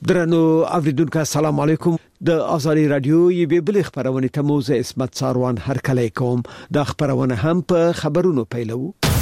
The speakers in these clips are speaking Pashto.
درنو اوریدونکو السلام علیکم د ازادي رادیو یوه بل خبرونه ته موزه اسمت ساروان هر کله کوم د خبرونه هم په خبرونو پیلو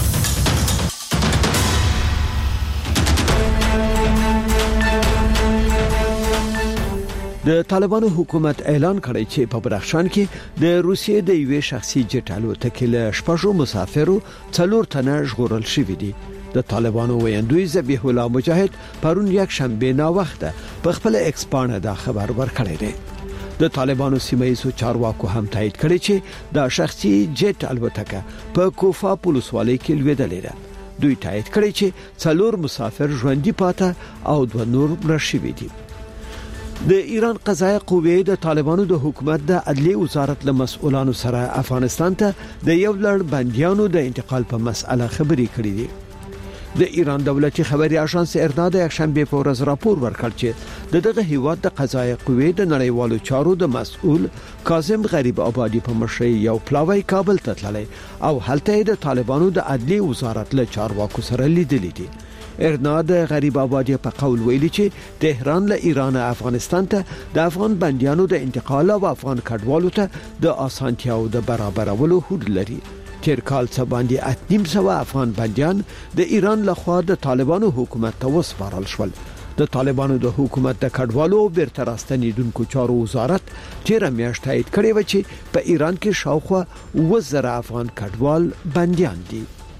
د طالبانو حکومت اعلان کړی چې په بدخشان کې د روسیې د یوې شخصي جټ الوتکې له شپږو مسافرو 4 تنه ژغورل شوي دي. د طالبانو ویاندوی ذبیح الله مجاهد پرون یک شنبه نا وخته په خپل ایکس باندې دا خبر ورکړی دی. د طالبانو سیمایي چارواکو هم تایید کړی چې دا شخصي جټ الوتکه په کوفا پولیسوالۍ کې لویدلې ده. دوی تایید کړی چې 4 مسافر ژوندۍ پاته او 2 نور مړ شوي دي. د ایران قضایه قوه د طالبانو د حکومت د عدلیه وزارت له مسؤلانو سره افغانستان ته د یو لړ بنديانو د انتقال په مسأله خبرې کړې دي. د ایران دولتي خبري اژانس ارنا د یکشنبه په ورځ راپور ورکړ چې دغه هیواد د قضایه قوه د نړیوالو چارو د مسؤل کاظم غریب آبادی په مشرۍ یو پلاوی کابل ته تللی او هلته د طالبانو د عدلیه وزارت له چارواکو سره لیدلې دي. ارنا د غریب آبادی په قول ویلي چې تهران له ایران افغانستان ته د افغان بنديانو د انتقال او افغان کډوالو ته د اسانتیاو د برابرولو هوډ لري. تیر کال څه باندې 800 افغان بنديان د ایران لخوا د طالبانو حکومت ته وسپارل شول. د طالبانو د حکومت د کډوالو بیرته راستنیدونکو چارو وزارت تیر میاشت تایید کړی و چې په ایران کې شاوخوا 1000 افغان کډوال بنديان دي.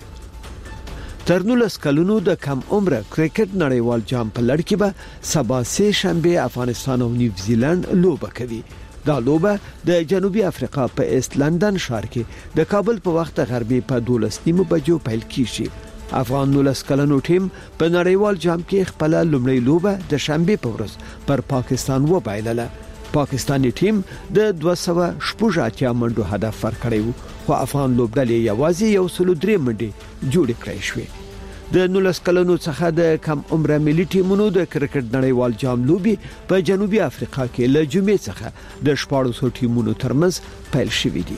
تر 19 کلونو د کم عمره کرکټ نړیوال جام په لړ کې به سبا سه شنبه افغانستان او نیوزیلند لوبه کوي. دا لوبه د جنوبي افریقا په ایست لندن ښار کې د کابل په وخت غربي په 12 بجو پیل کیږي. افغان 19 کلنو ټیم په نړیوال جام کې خپل لومړی لوبه د شنبه په ورځ پر پاکستان وبایلله. پاکستاني ټیم د 280 منډو هدف ورکړی و خو افغان لوبډلې یوازې 103 منډې جوړې کړې شوې. د 19 کلونو څخه د کم عمره ملي ټیمونو د کرکټ نړیوال جام لوبي په جنوبي افریقا کې له جمعې څخه د 1400 ټیمونو ترمنځ پیل شوې دي.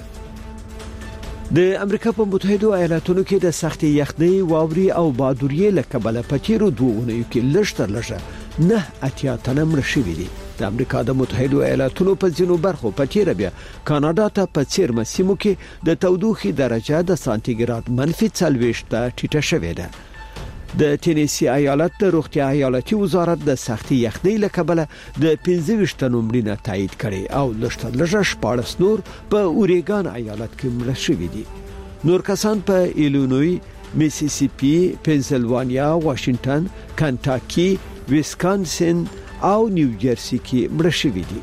د امریکا په متحده ایالاتونو کې د سختي یخنۍ واوري او بادوریې له کبله په تیرو 2 اونیو کې لږ 9 تنه مړ شوي دي. د امریکا د متحده ایالاتونو په ځینو برخو په تیر بیا کاناډا ته په څیر مسیمو کې د تودوخې درجه د سانتیګراد -40 ته ټیټه شوې ده. د تینیسی ایالت د روغتیا ایالتي وزارت د سختي یخنۍ له کبله د 25 تنو مړینه تایید کړي او لږ 14 نور په اوریګان ایالت کې مړ شوي دي. نور کسان په ایلینوی، میسیسیپي، پنسلوانیا، واشنگټن، کنټاکی، ویسکانسن او نیوجرسي کې مړ شوي دي.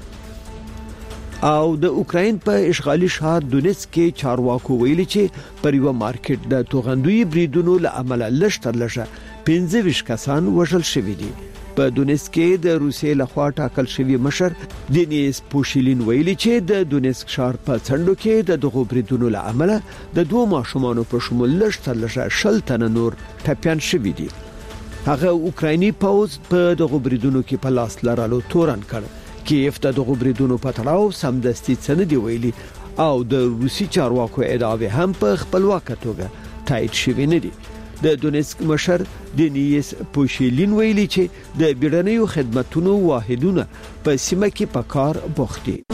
او د اوکراین په اشغالي ښار دونیتسک کې چارواکو ویلي چې پر یو مارکیټ د توغندوی بریدونو له امله لږ 15 کسان وژل شوي دي. په دونیتسک کې د روسیې لخوا ټاکل شوی مشر دینیس پوشیلین ویلي چې د دونیتسک ښار په څنډو کې د دغو بریدونو له امله د 2 ماشومانو په شمول لږ 60 تنه نور ټپيان شوي دي. هغه اوکرایني پوځ په دغو بریدونو کې په لاس لرلو تورن کړ. کیف ته دغه بریدونو په تړاو سمدستي څنګه دی ویلي او د روسي چارواکو ادعاوې هم په خپلواکه توګه تایید شوې نه دي. د دونیتسک مشر دینیس پوشیلین ویلي چې د بیړنیو خدماتو واحدونه په سیمه کې په کار بوخت دي.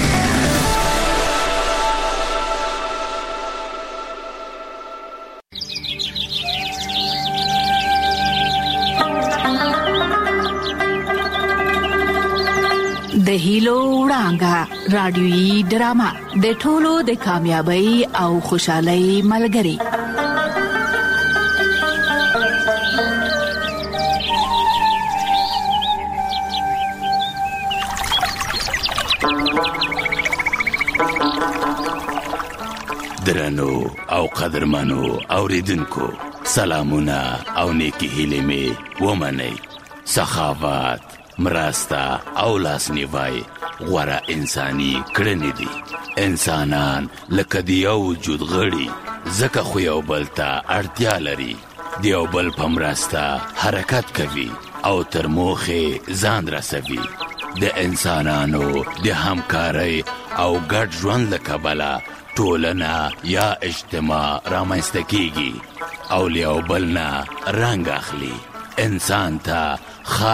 د هیلو وړانګه رادیويي ډرامه د ټولو د کامیابی او خوشحالۍ ملګری. درنو او قدرمنو اوریدونکو سلامونه او نیکی هیلې می ومنئ. سخاوت، مرسته او لاسنیوی غوره انساني کړنې دي. انسانان لکه د یو وجود غړي ځکه خو یو بل ته اړتیا لري. د یو بل په مرسته حرکت کوي او تر موخې ځان رسوي. د انسانانو د همکارۍ او ګډ ژوند له کبله ټولنه یا اجتماع رامنځته کیږي او له یو بل نه رنګ اخلي. انسان ته